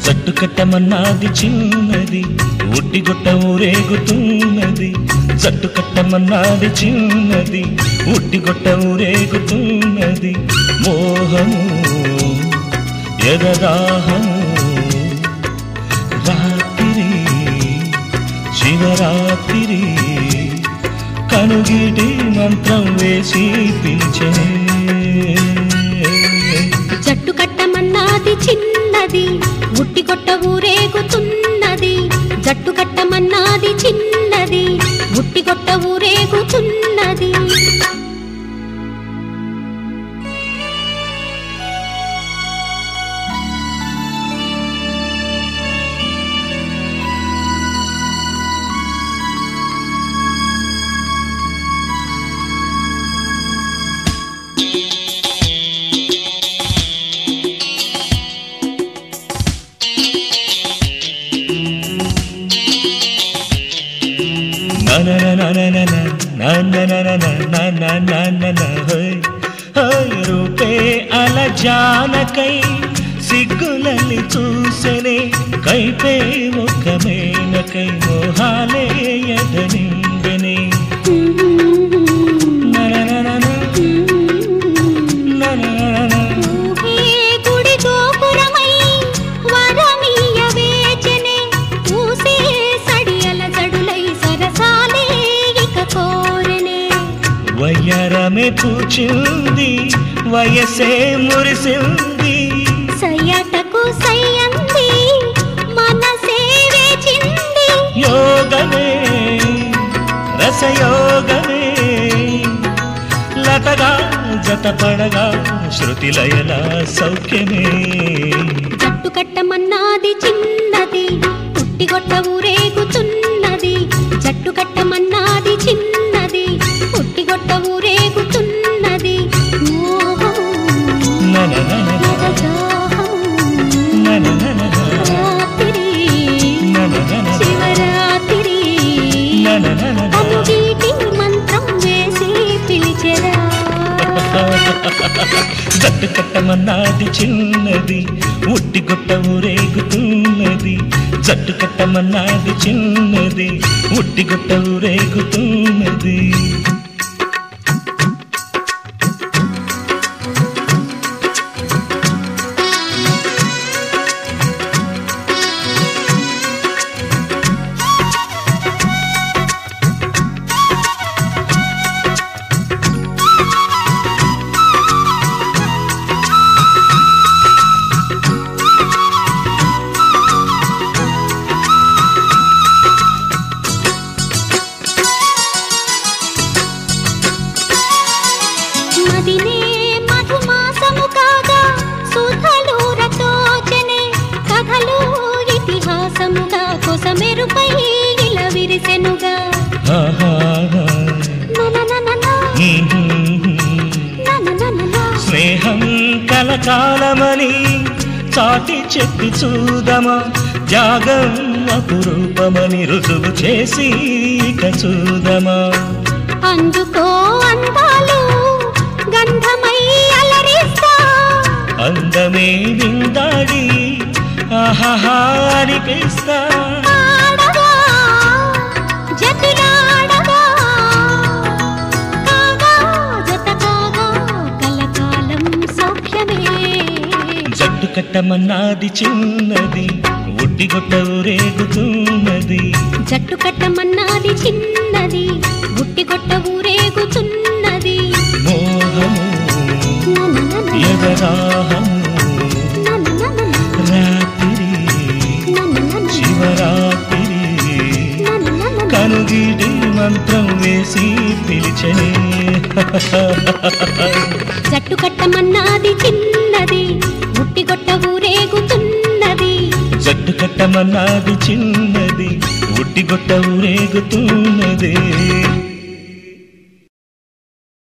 జట్టు కట్టమన్నాది చిన్నది ఉట్టిగొట్ట ఊరేగుతున్నది జట్టు కట్టమన్నాది చిన్నది ఉట్టిగొట్ట ఊరేగుతున్నది మోహము ఎదదాహము రాత్రి శివరాత్రి కనుగిటి మంత్రం వేసి పిలిచే జట్టు కట్టమన్నాది చిన్నది ఉట్టిగొట్ట ఊరేగుతున్నది జట్టు కట్టమన్నాది చిన్నది ఉట్టిగొట్ట ఊరేగుతున్నది రూపే అలజానకై సిగ్గులని చూసెనే కైపే ఒక మేనకై మోహాలే ఎదనిందనే వయ్యారమే పూచింది వయసే మురిసింది సయ్యాటకు సయ్యంది మనసే వేచింది యోగమే రసయోగమే లతగా జతపడగా శృతిలయల సౌఖ్యమే జట్టు కట్టమన్నాది చిన్నది ఉట్టిగొట్ట ఊరేగుతున్నది జట్టు కట్టమన్నాది చిన్నది ఉట్టిగొట్ట ఊరేగుతున్నది శివరాత్రి అనుగీటి మంత్రం వేసి పిలిచెరా జట్టు కట్టమన్నాది చిన్నది ఉట్టిగొట్ట ఊరేగుతున్నది జట్టు కట్టమన్నాది చిన్నది ఉట్టిగొట్ట ఊరేగుతున్నది స్నేహం కలకాలమని చాటి చెప్పి చూదమా త్యాగం అపురూపమని రుజువు చేసి ఇక చూదమా అందుకో అందాలు గంధమై అలరిస్తా అందమే విందాడి ఆహాహా అనిపిస్తా జట్టు కట్టమన్నాది చిన్నది ఉట్టిగొట్ట ఊరేగుతున్నది జట్టు కట్టమన్నాది చిన్నది ఉట్టిగొట్ట ఊరేగుతున్నది మోహము ఎదరాహము రాత్రి శివరాత్రి కనుగిడి మంత్రం వేసి పిలిచనే జట్టు కట్టమన్నాది చిన్నది ఉట్టిగొట్ట ఊరేగుతున్నది జట్టు కట్టమన్నాది చిన్నది ఉట్టిగొట్ట ఊరేగుతున్నది